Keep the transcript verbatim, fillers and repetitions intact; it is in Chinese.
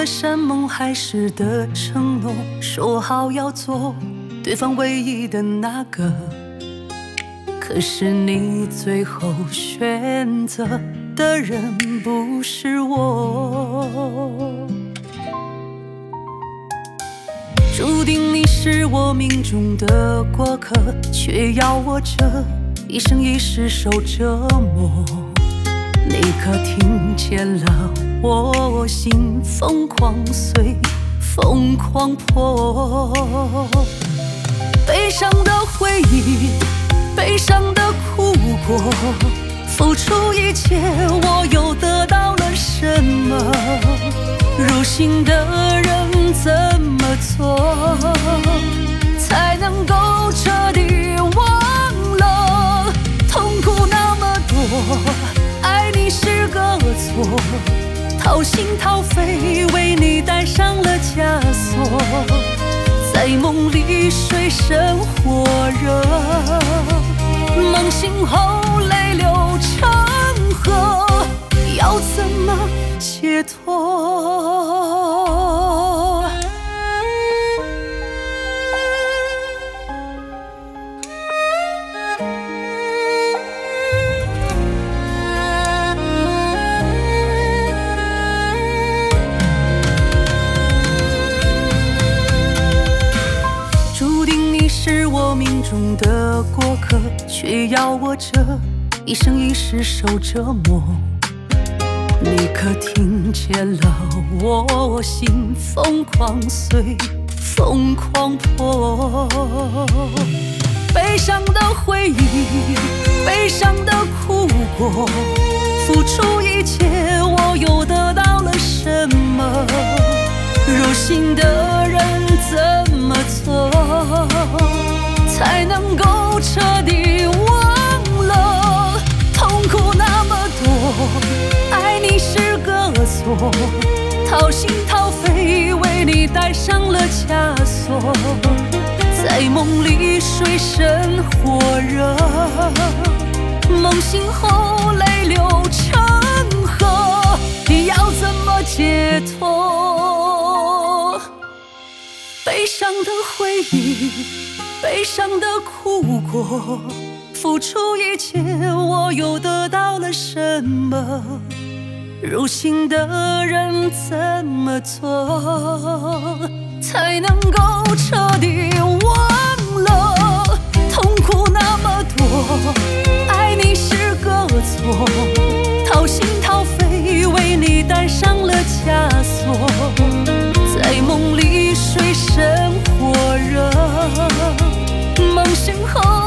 了山盟海誓的承诺，说好要做对方唯一的那个。可是你最后选择的人不是我，注定你是我命中的过客，却要我这一生一世受折磨。你可听见了我心疯狂碎，疯狂破？悲伤的回忆，悲伤的哭过，付出一切，我又得到了什么？入心的人怎么做，才能够彻底忘了？痛苦那么多，爱你是个错，掏心掏肺为你戴上了枷锁，在梦里水深火热，梦醒后泪流成河，要怎么解脱？注定你是我命中的过客，却要我这一生一世受折磨。你可听见了我心疯狂碎，疯狂破？悲伤的回忆，悲伤的哭过，付出一切，我又得到了什么？入心的人怎么做，才能够彻底忘了？痛苦那么多，爱你是个错，掏心掏肺为你戴上了枷锁，在梦里水深火热，梦醒后泪流成河，要怎么解脱？悲伤的回忆，悲伤的哭过，付出一切，我又得到了什么？入心的人怎么做，才能够彻底忘了？痛苦那么多，爱你是个错，掏心掏肺为你戴上了枷锁，在梦里水深火热，梦醒后